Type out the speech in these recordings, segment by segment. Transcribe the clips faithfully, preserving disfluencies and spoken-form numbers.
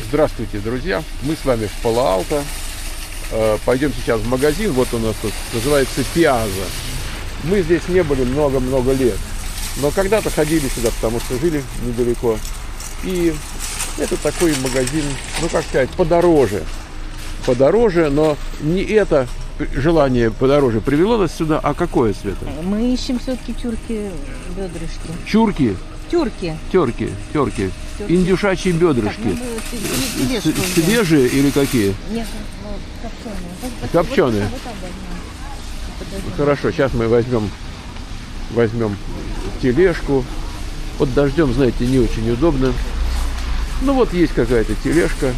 Здравствуйте, друзья! Мы с вами в Пало-Алто. Пойдем сейчас в магазин. Вот у нас тут называется Пиаза. Мы здесь не были много-много лет, но когда-то ходили сюда, потому что жили недалеко. И это такой магазин, ну как сказать, подороже. Подороже, но не это желание подороже привело нас сюда, а какое, Света? Мы ищем все-таки тюрки бедрышки. Чурки? Тюрки. Терки, терки. Индюшачьи бедрышки. Так, ну, свежие или какие? Нет, ну, копченые. Копченые. Вот, вот, вот, Хорошо, сейчас мы возьмем, возьмем тележку. Под дождем, знаете, не очень удобно. Ну вот есть какая-то тележка.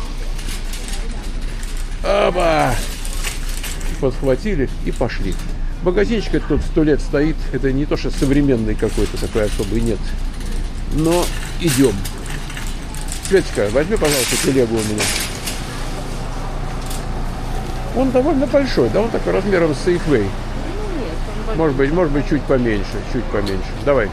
Оба! Подхватили и пошли. Магазинчик этот тут сто лет стоит. Это не то, что современный какой-то такой особый, нет. Но идем. Светочка, возьми, пожалуйста, телегу у меня. Он довольно большой, да, он такой размером с Safeway. Может быть, может быть, чуть поменьше, чуть поменьше. Давай.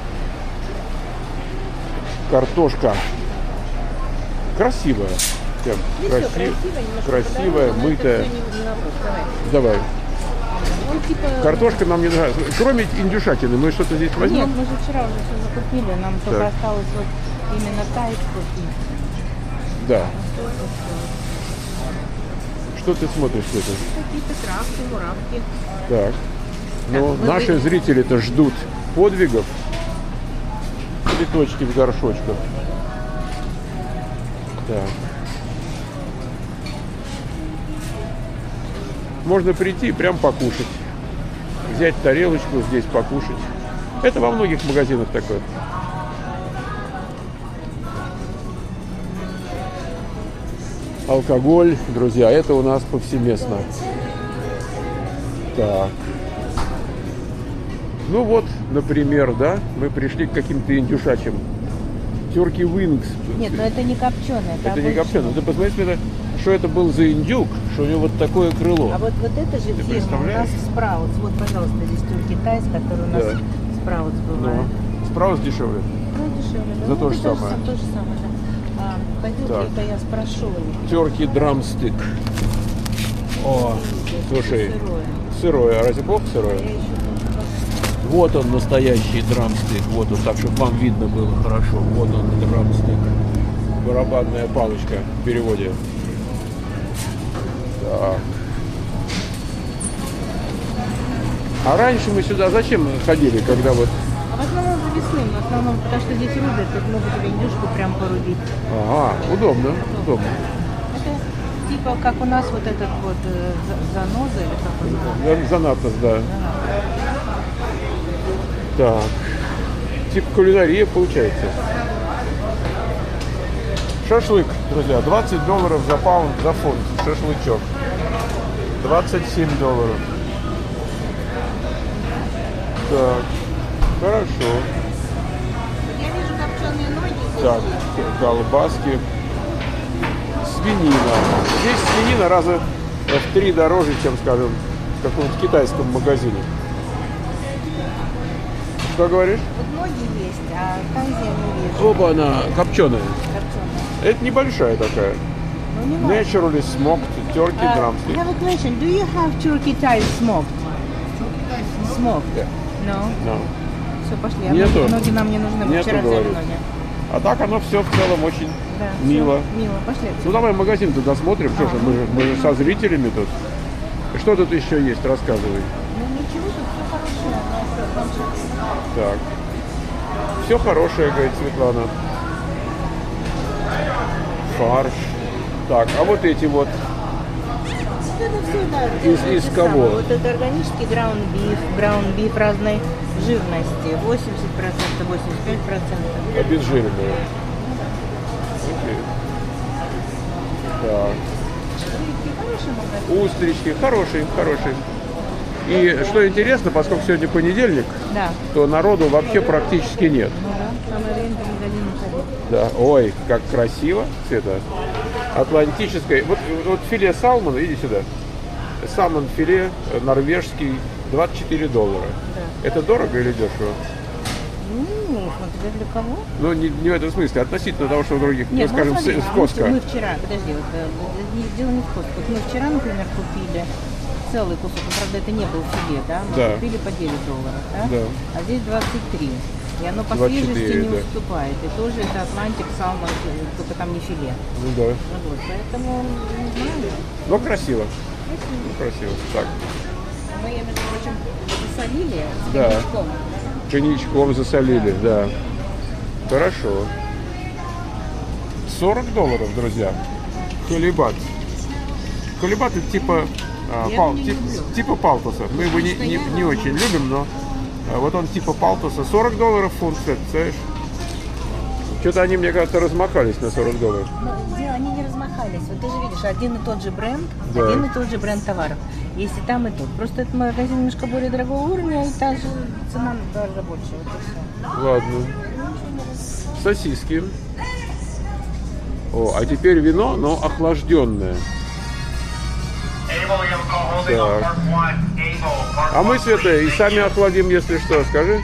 Картошка. Красивая. Прям красив... красивая, мытая. Давай. Он, типа... Картошка нам не нравится. Кроме индюшатины, мы что-то здесь возьмем? Нет, мы же вчера уже все закупили. Нам так. только осталось вот именно тайс купить. Да. Что ты смотришь, это? Какие-то травки, муравки. Так. Ну, так, наши вы... зрители-то ждут подвигов. Цветочки в горшочках. Так. Можно прийти и прям покушать. Взять тарелочку, здесь покушать. Это во многих магазинах такое. Алкоголь, друзья, это у нас повсеместно. Так. Ну вот, например, да, мы пришли к каким-то индюшачьим. Терки Wings. Нет, но это не копченое. Это, это не копченое. Ты посмотри, что это был за индюк, что у него вот такое крыло. А вот, вот это же Ты фирма у нас Спраутс. Вот, пожалуйста, здесь турки тайс, который у нас да. Спраутс бывает. Ну, Спраутс дешевле. Ну, дешевле, да. За ну, то же самое. То же самое, да. А, пойдемте, это я спрошу. Терки драмстик. О, слушай, Сырое. Сырое. А разве плохо сырое? Вот он, настоящий драмстик. Вот он, так, чтобы вам видно было хорошо. Вот он, драмстик. Барабанная палочка в переводе. Так. А раньше мы сюда зачем ходили, когда вот... А в основном за весны, в основном, потому что здесь рубят, тут могут тебе индюшку прям порубить. Ага, удобно, удобно. Это типа как у нас вот этот вот э, заноза или как он называется? Занатос, да. Занатос. Так. Типа кулинария получается. Шашлык, друзья, двадцать долларов за паунд, за фунт, шашлычок. двадцать семь долларов. Так, хорошо. Я вижу копченые ноги. Так, колбаски. Свинина. Здесь свинина раза в три дороже, чем, скажем, в каком-то китайском магазине. Что говоришь? Вот ноги есть, а танзи не вижу. Оба, она копченая. Копченые. Это небольшая такая. Ну, не важно. Naturally smoked turkey Uh, I drumstick. have a question. Do you have turkey thighs smoked? Smoked? Yeah. No. No. Все, пошли. А Нету. ноги, ноги нам не нужны. Мы Нету, вчера взяли говорит. ноги. А так оно все в целом очень Да, мило. всё, мило. Пошли. Ну давай магазин туда смотрим. Что А, же, мы, же- мы же со зрителями тут. Что тут еще есть? Рассказывай. Ну ничего, тут все хорошее. Так. Все хорошее, говорит Светлана. Фарш. Так, а вот эти вот. Это все, да, Из- те же из самые. кого? Вот это органический граунд биф, граунд биф разной жирности. восемьдесят процентов, восемьдесят пять процентов. Обезжиренные. Окей. Так. Хороший магазин. Устрички. Хорошие, хорошие. И что интересно, поскольку сегодня понедельник, Да. то народу вообще практически нет. Ну да, самое время по магазину ходить. Да. Ой, как красиво, Света. Атлантическое. Вот, вот филе салмона, иди сюда. Салмон филе норвежский, двадцать четыре доллара. Да. Это дорого или дешево? Ну, смотря для кого. Ну, не, не в этом смысле, относительно того, что у других, Нет, ну, скажем, смотри, с, с мы, Коска. мы вчера, подожди, вот, э, не- дело не в Коско. Вот мы вчера, например, купили целый кусок, ну, правда, это не был филе, да? Мы Да. купили по девять долларов, да? Да. А здесь двадцать три. И оно по двадцать четыре, свежести не да. уступает. И тоже это Атлантик Салмон, только там не филе. Ну да. Ну вот, поэтому, не знаю. Ну, красиво. Ну, красиво. Так, Мы ее, между прочим, засолили с Да. коньячком. коньячком засолили, да. Хорошо. сорок долларов, друзья. Колебат. Колебат это типа, а, Я пал- не тип- люблю. типа палтуса. Мы его не, не, не очень любим, но а, вот он типа палтуса. сорок долларов фунт, представляешь? Что-то они, мне кажется, размахались на сорок долларов. Ну, дело, они не размахались. Вот ты же видишь, один и тот же бренд, Да. один и тот же бренд товаров. Есть и там, и тут. Просто этот магазин немножко более дорогого уровня, и та же цена гораздо больше. Вот и все. Ладно. Сосиски. О, а теперь вино, но охлажденное. Так. А мы, Света, и сами охладим, если что, скажи.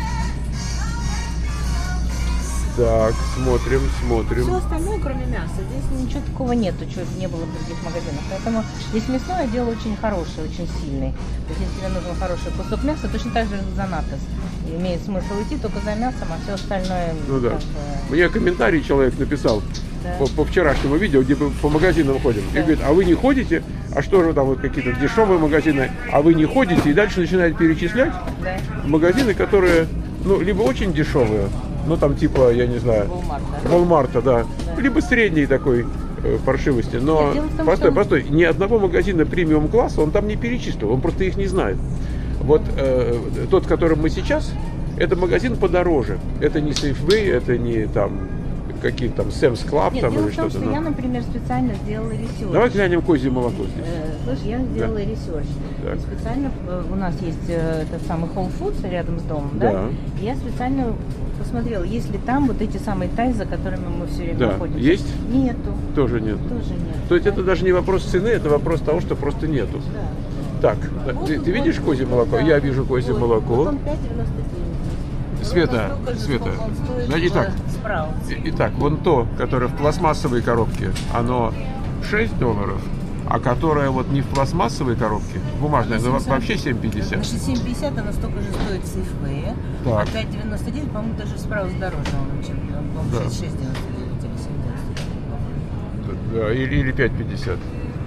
Так, смотрим, смотрим. Все остальное, кроме мяса, здесь ничего такого нету, чего не было в других магазинах. Поэтому здесь мясное дело очень хорошее, очень сильный. То есть, если тебе нужен хороший кусок мяса, точно так же за натос. Имеет смысл идти только за мясом, а все остальное... Ну да. как бы, Мне комментарий человек написал Да. по, по вчерашнему видео, где мы по магазинам ходим. И Да. говорит, а вы не ходите? А что же там вот какие-то дешевые магазины? А вы не ходите? И дальше начинает перечислять да. магазины, которые, ну, либо очень дешевые, ну там типа, я не знаю, Walmart, да. Walmart, да, Да. либо средней такой э, паршивости. Но Нет, дело в том, постой, что- постой, ни одного магазина премиум класса он там не перечислил, он просто их не знает. Вот э, тот, в котором мы сейчас, это магазин подороже. Это не Safeway, это не там какие-то там Sam's Club Нет, там дело или в том, что-то. что ну. я, например, специально сделала ресерч. Давай глянем козье молоко здесь. Э, Слушай, я сделала ресерч. Так. Специально э, у нас есть э, этот самый Whole Foods рядом с домом, да? Да. И я специально посмотрела, есть ли там вот эти самые тай, за которыми мы все время Да. находимся. Есть? Нету. Тоже нет. Тоже нет. То есть это даже не вопрос цены, это вопрос того, что просто нету. Да. Так, Вот ты, тут ты вот- видишь козье молоко? Да. Я вижу козье Вот. молоко. Вот он пять девяносто девять. Света, Ровно столько же, Света, сколько он стоит значит в так. Sprouts. И- Итак, вон то, которое в пластмассовой коробке, оно шесть долларов, а которое вот не в пластмассовой коробке, бумажное, оно семьдесят. вообще семь пятьдесят. Значит, семь пятьдесят она столько же стоит в Safeway. Так. А пять девяносто девять, по-моему, даже Sprouts дороже, он, чем он, по-моему, Да. шесть девяносто девять или семь девяносто девять. Да, или, или пять пятьдесят.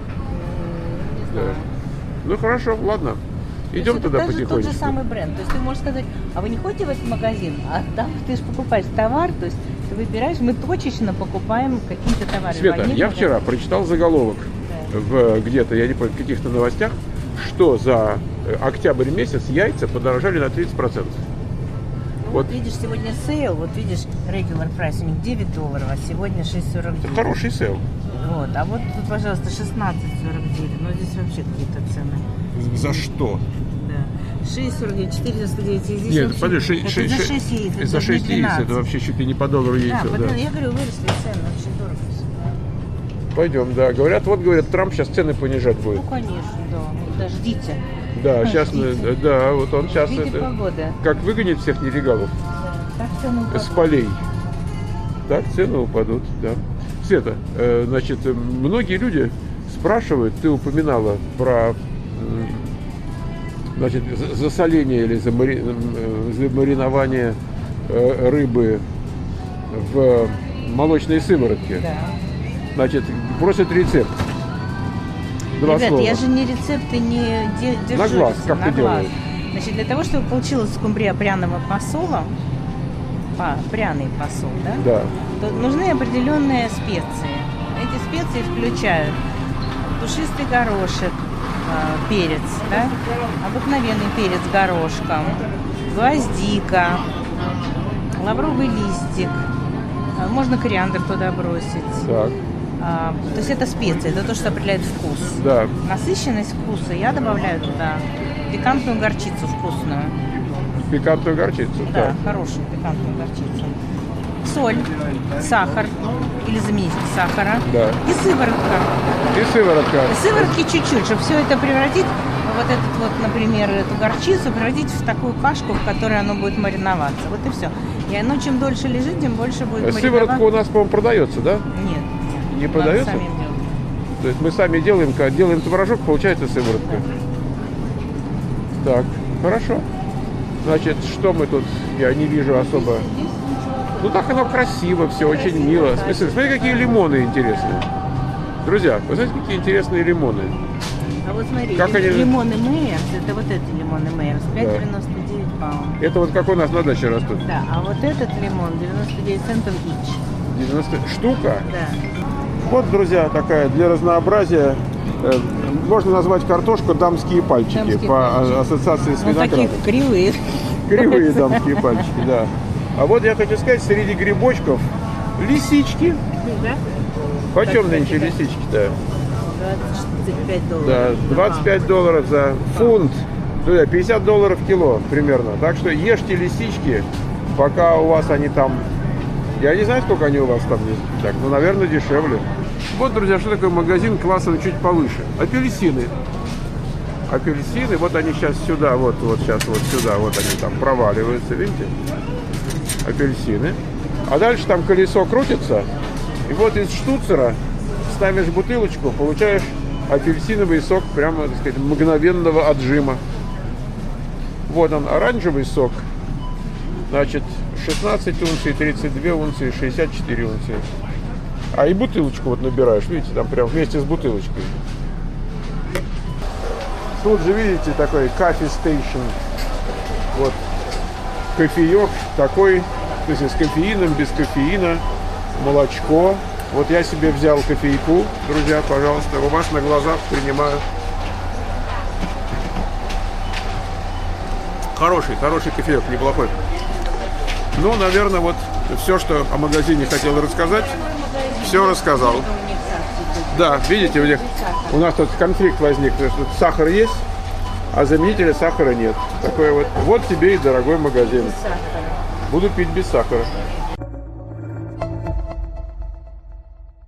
Не Да. знаю. Ну хорошо, ладно. Идем То есть туда это даже потихонечку. тот же самый бренд. То есть ты можешь сказать, а вы не ходите в этот магазин? А там ты же покупаешь товар, то есть ты выбираешь, мы точечно покупаем какие-то товары. в Света, одних я магазинах. вчера прочитал заголовок Да. в где-то, я не помню, в каких-то новостях, что за э, октябрь месяц яйца подорожали на тридцать процентов. Ну, Вот. вот видишь, сегодня сейл, вот видишь, regular price у них девять долларов, а сегодня шесть сорок Это девять. хороший сейл. Вот, а вот тут, пожалуйста, шестнадцать сорок девять. Ну, здесь вообще какие-то цены. За что? Да. шесть сорок девять, четыре девяносто девять. И здесь Нет, вообще- подожди, шесть- это шесть- за шесть- шесть яиц. За это шесть не яиц это двенадцать. вообще чуть ли не по доллару яйцо. Да, Да, под- я говорю, выросли цены, очень дорого всё. Пойдем, да. Говорят, вот, говорят, Трамп сейчас цены понижать будет. Ну, конечно, да. Ну, да, ждите. Да, сейчас, ждите. да, вот он сейчас Ждите это, погоды. как выгонит всех нелегалов Да. Так цены упадут. с полей, так цены упадут, да. Света, э, значит, э, многие люди спрашивают, ты упоминала про, м, значит, за- засоление или замари- э, замаринование э, рыбы в молочной сыворотке. Да. Значит, просят рецепт. Два Ребят, слова. я же не рецепты не де- держу. На глаз, как на ты глаз. делаешь? Значит, для того, чтобы получилась скумбрия пряного посола, па- пряный посол, да? Да. То нужны определенные специи. Эти специи включают душистый горошек, а, перец, да? Обыкновенный перец горошком, гвоздика, лавровый листик, а, можно кориандр туда бросить. Так, А, то есть это специи, это то, что определяет вкус. да. Насыщенность вкуса я добавляю туда пикантную горчицу вкусную. Пикантную горчицу. Да, Так. хорошую пикантную горчицу. Соль, сахар или заменитель сахара. Да. И сыворотка. И сыворотка. Сыворотки чуть-чуть, чтобы все это превратить вот этот вот, например, эту горчицу превратить в такую кашку, в которой оно будет мариноваться. Вот и все. И оно чем дольше лежит, тем больше будет мариноваться. Сыворотка у нас, по-моему, продается, да? Нет. Не продается? Надо самим делать. То есть мы сами делаем, делаем творожок, получается сыворотка. Так, хорошо. Значит, что мы тут, я не вижу особо. Ну так оно красиво, все очень мило. Смотри, смотри, какие лимоны интересные. Друзья, вы знаете, какие интересные лимоны? А вот смотри, как они... лимоны Мейерс, это вот эти лимоны Мейерс, пять девяносто девять паунд. Это вот как у нас на даче растут? Да, а вот этот лимон девяносто девять центов ич. девяносто штука? Да. Вот, друзья, такая для разнообразия. Э, можно назвать картошку дамские пальчики. Дамские по пальчики. ассоциации с Ну, виноградом. такие кривые. Кривые дамские пальчики, да. А вот я хочу сказать, среди грибочков лисички. Да? Почем Так, нынче да. лисички-то? двадцать пять долларов. Да, двадцать пять долларов за фунт. Друзья, пятьдесят долларов кило примерно. Так что ешьте лисички, пока у вас они там... Я не знаю, сколько они у вас там есть. Так, ну, наверное, дешевле. Вот, друзья, что такое магазин классом чуть повыше. Апельсины. Апельсины, вот они сейчас сюда, вот, вот сейчас вот сюда, вот они там проваливаются, видите? Апельсины. А дальше там колесо крутится, и вот из штуцера ставишь бутылочку, получаешь апельсиновый сок прямо, так сказать, мгновенного отжима. Вот он, оранжевый сок. Значит, шестнадцать унций, тридцать две унции, шестьдесят четыре унции. А и бутылочку вот набираешь, видите, там прям вместе с бутылочкой. Тут же, видите, такой кофе стейшн. Вот кофеек такой, то есть с кофеином, без кофеина, молочко. Вот я себе взял кофейку, друзья, пожалуйста, у вас на глазах принимаю. Хороший, хороший кофеек, неплохой. Ну, наверное, вот все, что о магазине хотел рассказать, все рассказал. Да, видите, у них, у нас тут конфликт возник, потому что сахар есть, а заменителя сахара нет. Такой вот, вот тебе и дорогой магазин. Буду пить без сахара.